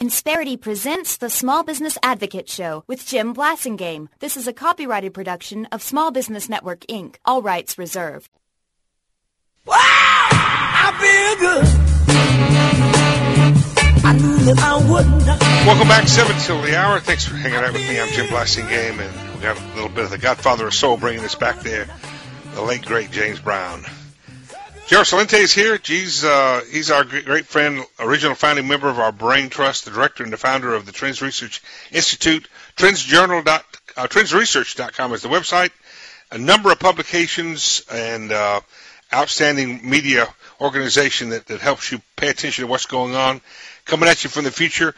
Insperity presents the Small Business Advocate Show with Jim Blasingame. This is a copyrighted production of Small Business Network, Inc. All rights reserved. Wow! I feel good. I knew that I wouldn't. Welcome back, 7 till the hour. Thanks for hanging out with me. I'm Jim Blasingame, and we got a little bit of the Godfather of Soul bringing us back there, the late, great James Brown. Gerald Celente is here. He's our great friend, original founding member of our Brain Trust, the director and the founder of the Trends Research Institute. Trendsresearch.com is the website. A number of publications and outstanding media organization that helps you pay attention to what's going on. Coming at you from the future.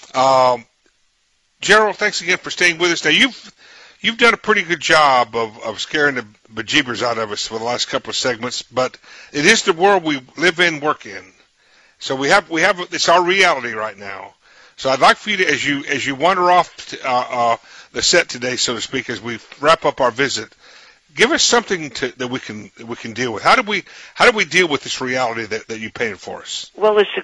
Gerald, thanks again for staying with us. Now, you've done a pretty good job of scaring the bejeebers out of us for the last couple of segments, but it is the world we live in, work in. So we have it's our reality right now. So I'd like for you to, as you wander off the set today, so to speak, as we wrap up our visit, give us something that we can deal with. How do we deal with this reality that you painted for us? Well, it's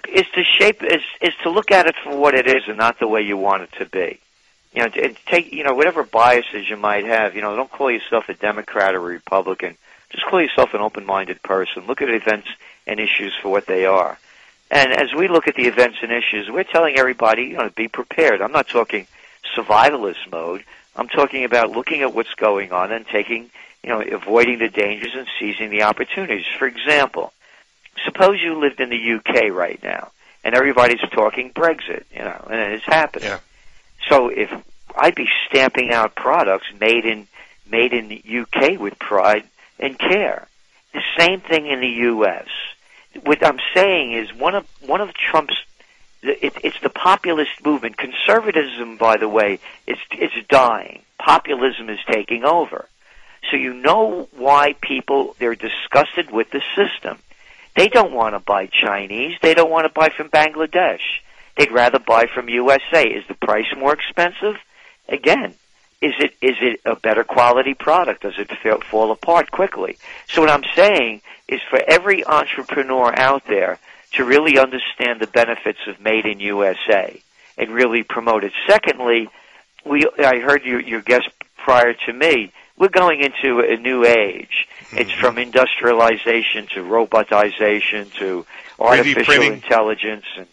to look at it for what it is and not the way you want it to be. Take whatever biases you might have. Don't call yourself a Democrat or a Republican. Just call yourself an open-minded person. Look at events and issues for what they are. And as we look at the events and issues, we're telling everybody, to be prepared. I'm not talking survivalist mode. I'm talking about looking at what's going on and avoiding the dangers and seizing the opportunities. For example, suppose you lived in the UK right now, and everybody's talking Brexit, and it's happening. Yeah. So if I'd be stamping out products made in the UK with pride and care. The same thing in the U.S. What I'm saying is one of Trump's it's the populist movement. Conservatism, by the way, it's dying. Populism is taking over. So you know why they're disgusted with the system. They don't want to buy Chinese. They don't want to buy from Bangladesh. They'd rather buy from USA. Is the price more expensive? Again, is it a better quality product? Does it fall apart quickly? So what I'm saying is for every entrepreneur out there to really understand the benefits of Made in USA and really promote it. Secondly, I heard your guest prior to me, we're going into a new age. It's from industrialization to robotization to artificial intelligence. And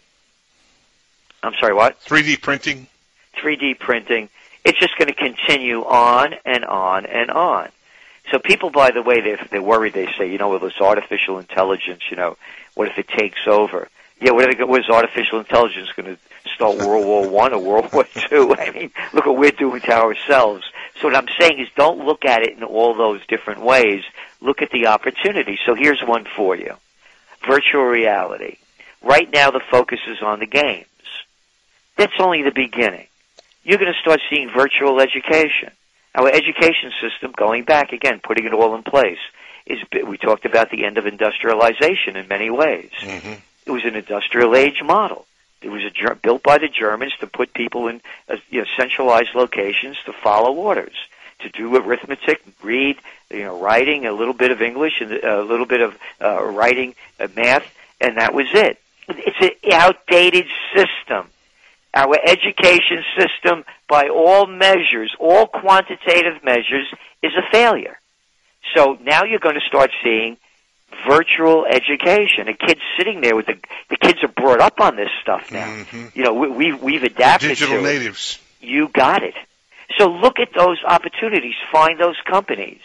I'm sorry, what? 3D printing. 3D printing. It's just going to continue on and on and on. So people, by the way, they're worried. They say, well, this artificial intelligence, what if it takes over? Yeah, what is artificial intelligence going to start World War I or World War II? I mean, look what we're doing to ourselves. So what I'm saying is don't look at it in all those different ways. Look at the opportunity. So here's one for you. Virtual reality. Right now the focus is on the games. That's only the beginning. You're going to start seeing virtual education. Our education system, going back again, putting it all in place, we talked about the end of industrialization in many ways. Mm-hmm. It was an industrial age model. It was built by the Germans to put people in centralized locations to follow orders, to do arithmetic, read, writing, a little bit of English, and a little bit of writing, math, and that was it. It's an outdated system. Our education system, by all measures, all quantitative measures, is a failure. So now you're going to start seeing virtual education. A kid sitting there with the kids are brought up on this stuff now. Mm-hmm. We've adapted digital to natives. You got it. So look at those opportunities. Find those companies.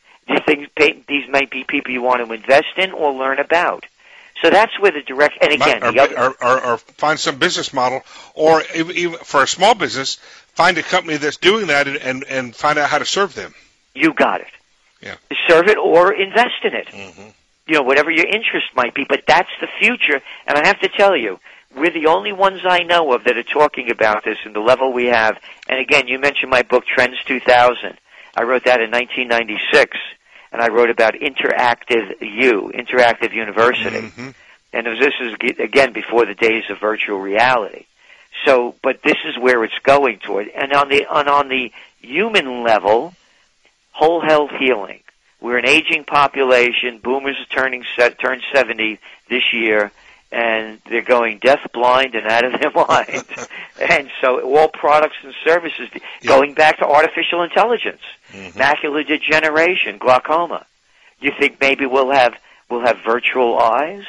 These might be people you want to invest in or learn about. So that's where the direct, and again, or find some business model, or even for a small business, find a company that's doing that and find out how to serve them. You got it. Yeah. Serve it or invest in it. Mm-hmm. Whatever your interest might be, but that's the future. And I have to tell you, we're the only ones I know of that are talking about this in the level we have. And again, you mentioned my book, Trends 2000. I wrote that in 1996. And I wrote about Interactive University. Mm-hmm. And this is, again, before the days of virtual reality. So, but this is where it's going toward. And on the human level, whole health healing. We're an aging population. Boomers are turn 70 this year. and they're going deaf, blind, and out of their minds. And so all products and services, going back to artificial intelligence, macular degeneration, glaucoma. You think maybe we'll have virtual eyes?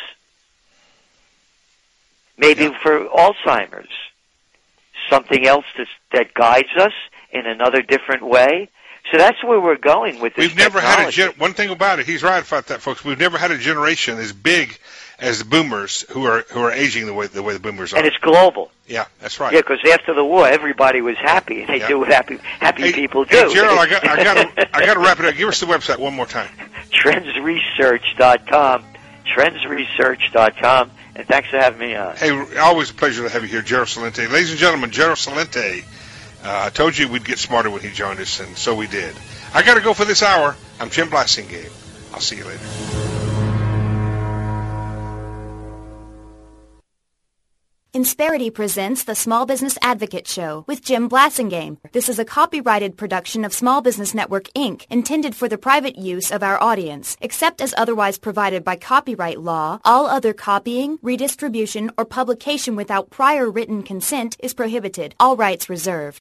Maybe for Alzheimer's, something else that guides us in another different way. So that's where we're going with this. We've never had one thing about it. He's right about that, folks. We've never had a generation as big as the boomers who are aging the way the boomers are. And it's global. Yeah, that's right. Yeah, because after the war, everybody was happy, and they do what happy people do. Hey, Gerald, I got to wrap it up. Give us the website one more time. Trendsresearch.com. Trendsresearch.com. And thanks for having me on. Hey, always a pleasure to have you here, Gerald Celente. Ladies and gentlemen, Gerald Celente. I told you we'd get smarter when he joined us, and so we did. I got to go for this hour. I'm Jim Blasingame. I'll see you later. Insperity presents the Small Business Advocate Show with Jim Blasingame. This is a copyrighted production of Small Business Network, Inc., intended for the private use of our audience. Except as otherwise provided by copyright law, all other copying, redistribution, or publication without prior written consent is prohibited. All rights reserved.